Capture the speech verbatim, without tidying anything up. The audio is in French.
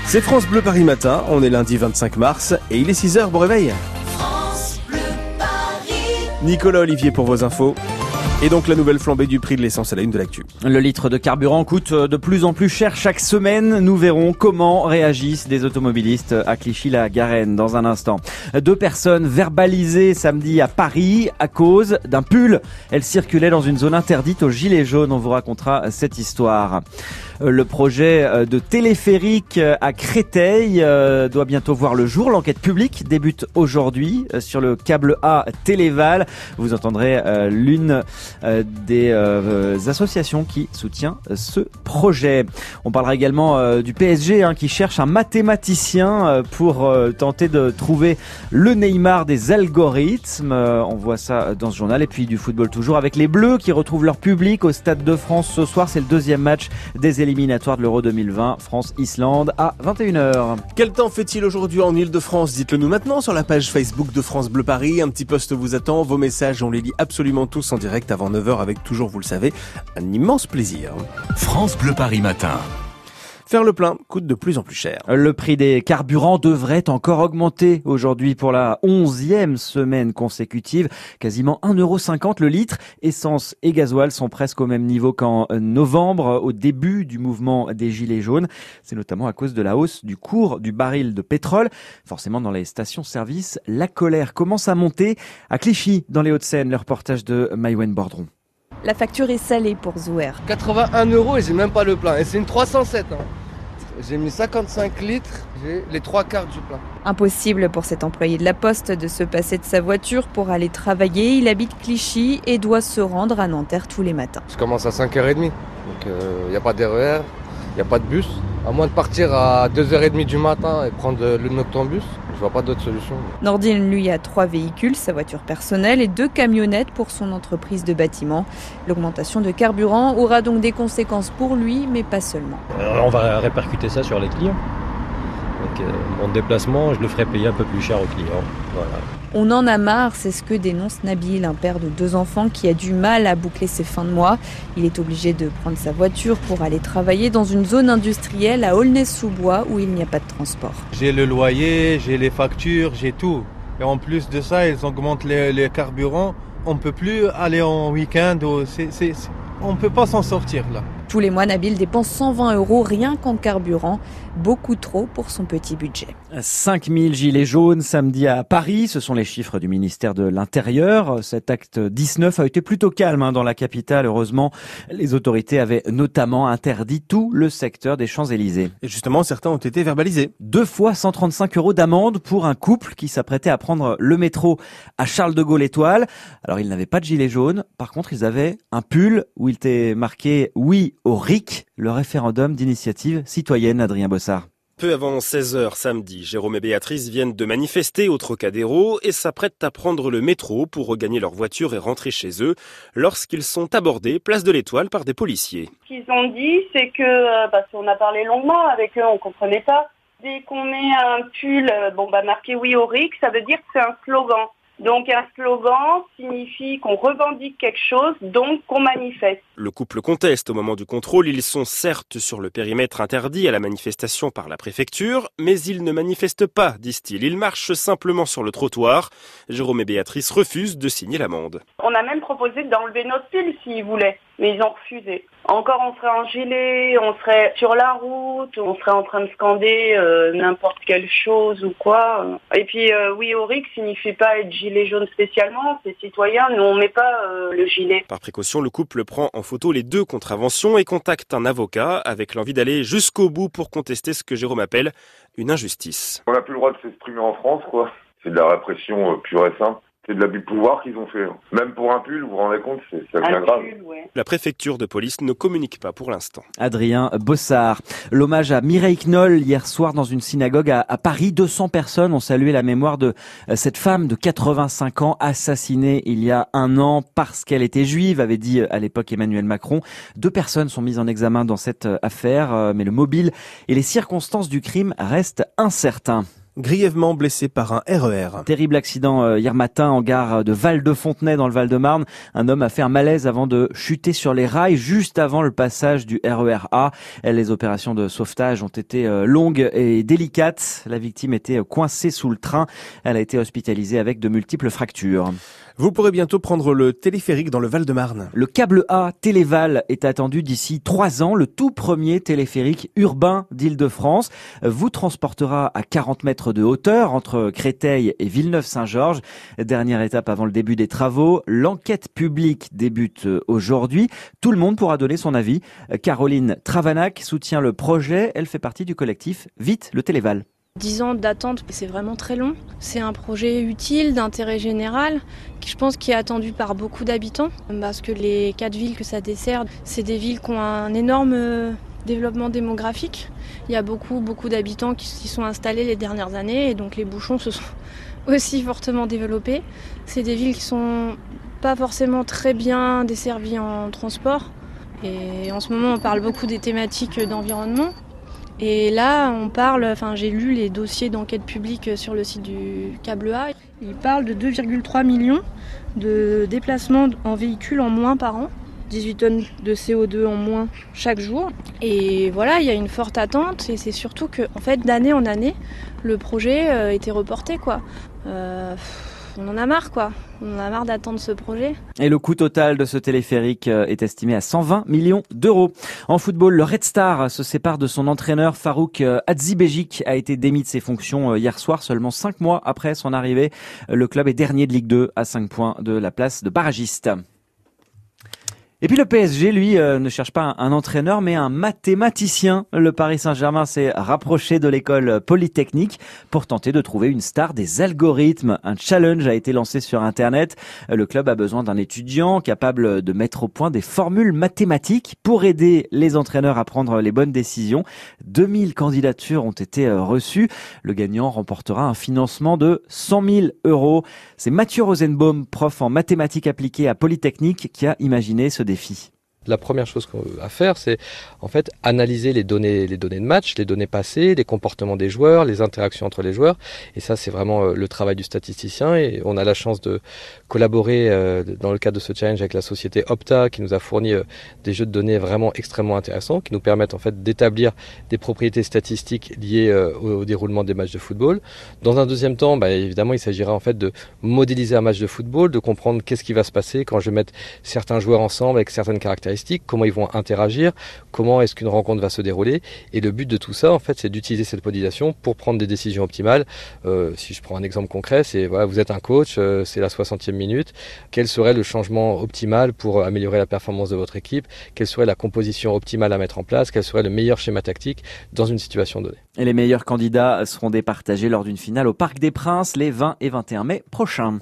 C'est France Bleu Paris Matin, on est lundi vingt-cinq mars et il est six heures, bon réveil. France Bleu Paris. Nicolas Olivier pour vos infos. Et donc la nouvelle flambée du prix de l'essence à la une de l'actu. Le litre de carburant coûte de plus en plus cher chaque semaine. Nous verrons comment réagissent des automobilistes à Clichy-la-Garenne dans un instant. Deux personnes verbalisées samedi à Paris à cause d'un pull. Elles circulaient dans une zone interdite aux gilets jaunes. On vous racontera cette histoire. Le projet de téléphérique à Créteil doit bientôt voir le jour. L'enquête publique débute aujourd'hui sur le câble A Téléval. Vous entendrez l'une des associations qui soutient ce projet. On parlera également du P S G hein, qui cherche un mathématicien pour tenter de trouver le Neymar des algorithmes. On voit ça dans ce journal. Et puis du football toujours avec les Bleus qui retrouvent leur public au Stade de France ce soir. C'est le deuxième match des éliminatoire de l'Euro deux mille vingt, France-Islande à vingt et une heures. Quel temps fait-il aujourd'hui en Ile-de-France? Dites-le nous maintenant sur la page Facebook de France Bleu Paris. Un petit post vous attend. Vos messages, on les lit absolument tous en direct avant neuf heures avec toujours, vous le savez, un immense plaisir. France Bleu Paris Matin. Faire le plein coûte de plus en plus cher. Le prix des carburants devrait encore augmenter aujourd'hui pour la onzième semaine consécutive. Quasiment un euro cinquante le litre. Essence et gasoil sont presque au même niveau qu'en novembre, au début du mouvement des Gilets jaunes. C'est notamment à cause de la hausse du cours du baril de pétrole. Forcément, dans les stations-service, la colère commence à monter. À Clichy, dans les Hauts-de-Seine, le reportage de Maïwen Bordron. La facture est salée pour Zouer. quatre-vingt-un euros et j'ai même pas le plein. Et c'est une trois cent sept. Hein. J'ai mis cinquante-cinq litres, j'ai les trois quarts du plein. Impossible pour cet employé de la Poste de se passer de sa voiture pour aller travailler. Il habite Clichy et doit se rendre à Nanterre tous les matins. Je commence à cinq heures trente, donc il euh, n'y a pas d'R E R, il n'y a pas de bus. À moins de partir à deux heures trente du matin et prendre le noctambus, je vois pas d'autre solution. Nordine, lui, a trois véhicules, sa voiture personnelle et deux camionnettes pour son entreprise de bâtiment. L'augmentation de carburant aura donc des conséquences pour lui, mais pas seulement. Alors on va répercuter ça sur les clients. Donc, euh, mon déplacement, je le ferai payer un peu plus cher aux clients. Voilà. On en a marre, c'est ce que dénonce Nabil, un père de deux enfants qui a du mal à boucler ses fins de mois. Il est obligé de prendre sa voiture pour aller travailler dans une zone industrielle à Aulnay-sous-Bois où il n'y a pas de transport. J'ai le loyer, j'ai les factures, j'ai tout. Et en plus de ça, ils augmentent les, les carburants. On ne peut plus aller en week-end. C'est, c'est, c'est... On ne peut pas s'en sortir là. Tous les mois, Nabil dépense cent vingt euros rien qu'en carburant. Beaucoup trop pour son petit budget. cinq mille gilets jaunes samedi à Paris. Ce sont les chiffres du ministère de l'Intérieur. Cet acte dix-neuf a été plutôt calme hein, dans la capitale. Heureusement, les autorités avaient notamment interdit tout le secteur des Champs-Élysées. Et justement, certains ont été verbalisés. Deux fois cent trente-cinq euros d'amende pour un couple qui s'apprêtait à prendre le métro à Charles de Gaulle Étoile. Alors, ils n'avaient pas de gilet jaune. Par contre, ils avaient un pull où il était marqué « Oui au R I C », le référendum d'initiative citoyenne. Adrien Bossard. Peu avant seize heures samedi, Jérôme et Béatrice viennent de manifester au Trocadéro et s'apprêtent à prendre le métro pour regagner leur voiture et rentrer chez eux lorsqu'ils sont abordés place de l'Étoile par des policiers. Ce qu'ils ont dit, c'est que, parce qu'on a parlé longuement avec eux, on comprenait pas. Dès qu'on met un pull bon, bah, marqué oui au R I C, ça veut dire que c'est un slogan. Donc un slogan signifie qu'on revendique quelque chose, donc qu'on manifeste. Le couple conteste au moment du contrôle. Ils sont certes sur le périmètre interdit à la manifestation par la préfecture, mais ils ne manifestent pas, disent-ils. Ils marchent simplement sur le trottoir. Jérôme et Béatrice refusent de signer l'amende. On a même proposé d'enlever notre pull s'ils voulaient, mais ils ont refusé. Encore on serait en gilet, on serait sur la route, on serait en train de scander euh, n'importe quelle chose ou quoi. Et puis euh, oui au R I C signifie pas être gilet jaune spécialement, c'est citoyen, nous on met pas euh, le gilet. Par précaution, le couple prend en photo les deux contraventions et contacte un avocat avec l'envie d'aller jusqu'au bout pour contester ce que Jérôme appelle une injustice. On n'a plus le droit de s'exprimer en France, quoi. C'est de la répression euh, pure et simple. C'est de l'abus de pouvoir qu'ils ont fait. Même pour un pull, vous vous rendez compte, c'est, ça devient grave. Pull, ouais. La préfecture de police ne communique pas pour l'instant. Adrien Bossard. L'hommage à Mireille Knoll hier soir dans une synagogue à, à Paris. deux cents personnes ont salué la mémoire de cette femme de quatre-vingt-cinq ans assassinée il y a un an parce qu'elle était juive, avait dit à l'époque Emmanuel Macron. Deux personnes sont mises en examen dans cette affaire, mais le mobile et les circonstances du crime restent incertains. grièvement blessé par un R E R. Terrible accident hier matin en gare de Val-de-Fontenay dans le Val-de-Marne. Un homme a fait un malaise avant de chuter sur les rails juste avant le passage du R E R A. Les opérations de sauvetage ont été longues et délicates. La victime était coincée sous le train. Elle a été hospitalisée avec de multiples fractures. Vous pourrez bientôt prendre le téléphérique dans le Val-de-Marne. Le câble A Téléval est attendu d'ici trois ans. Le tout premier téléphérique urbain d'Île-de-France vous transportera à quarante mètres de hauteur entre Créteil et Villeneuve-Saint-Georges. Dernière étape avant le début des travaux. L'enquête publique débute aujourd'hui. Tout le monde pourra donner son avis. Caroline Travanac soutient le projet. Elle fait partie du collectif Vite le Téléval. dix ans d'attente, c'est vraiment très long. C'est un projet utile, d'intérêt général, qui je pense qui est attendu par beaucoup d'habitants. Parce que les quatre villes que ça dessert, c'est des villes qui ont un énorme développement démographique. Il y a beaucoup, beaucoup d'habitants qui s'y sont installés les dernières années et donc les bouchons se sont aussi fortement développés. C'est des villes qui sont pas forcément très bien desservies en transport. Et en ce moment, on parle beaucoup des thématiques d'environnement. Et là, on parle, enfin, j'ai lu les dossiers d'enquête publique sur le site du câble A. Il parle de deux virgule trois millions de déplacements en véhicule en moins par an, dix-huit tonnes de C O deux en moins chaque jour. Et voilà, il y a une forte attente et c'est surtout que, en fait, d'année en année, le projet euh, était reporté, quoi. Euh, On en a marre, quoi. On en a marre d'attendre ce projet. Et le coût total de ce téléphérique est estimé à cent vingt millions d'euros. En football, le Red Star se sépare de son entraîneur Farouk Hadzibejic, a été démis de ses fonctions hier soir, seulement cinq mois après son arrivée. Le club est dernier de Ligue deux à cinq points de la place de barragiste. Et puis le P S G, lui, euh, ne cherche pas un entraîneur, mais un mathématicien. Le Paris Saint-Germain s'est rapproché de l'école polytechnique pour tenter de trouver une star des algorithmes. Un challenge a été lancé sur Internet. Le club a besoin d'un étudiant capable de mettre au point des formules mathématiques pour aider les entraîneurs à prendre les bonnes décisions. deux mille candidatures ont été reçues. Le gagnant remportera un financement de cent mille euros. C'est Mathieu Rosenbaum, prof en mathématiques appliquées à Polytechnique, qui a imaginé ce défi. La première chose à faire, c'est en fait analyser les données, les données de match, les données passées, les comportements des joueurs, les interactions entre les joueurs. Et ça, c'est vraiment le travail du statisticien. Et on a la chance de collaborer dans le cadre de ce challenge avec la société Opta, qui nous a fourni des jeux de données vraiment extrêmement intéressants, qui nous permettent en fait d'établir des propriétés statistiques liées au déroulement des matchs de football. Dans un deuxième temps, bah, évidemment, il s'agira en fait de modéliser un match de football, de comprendre qu'est-ce qui va se passer quand je vais mettre certains joueurs ensemble avec certaines caractéristiques, comment ils vont interagir, comment est-ce qu'une rencontre va se dérouler. Et le but de tout ça, en fait, c'est d'utiliser cette modélisation pour prendre des décisions optimales. Euh, si je prends un exemple concret, c'est voilà, vous êtes un coach, euh, c'est la soixantième minute. Quel serait le changement optimal pour améliorer la performance de votre équipe? Quelle serait la composition optimale à mettre en place? Quel serait le meilleur schéma tactique dans une situation donnée? Et les meilleurs candidats seront départagés lors d'une finale au Parc des Princes les vingt et vingt et un mai prochains.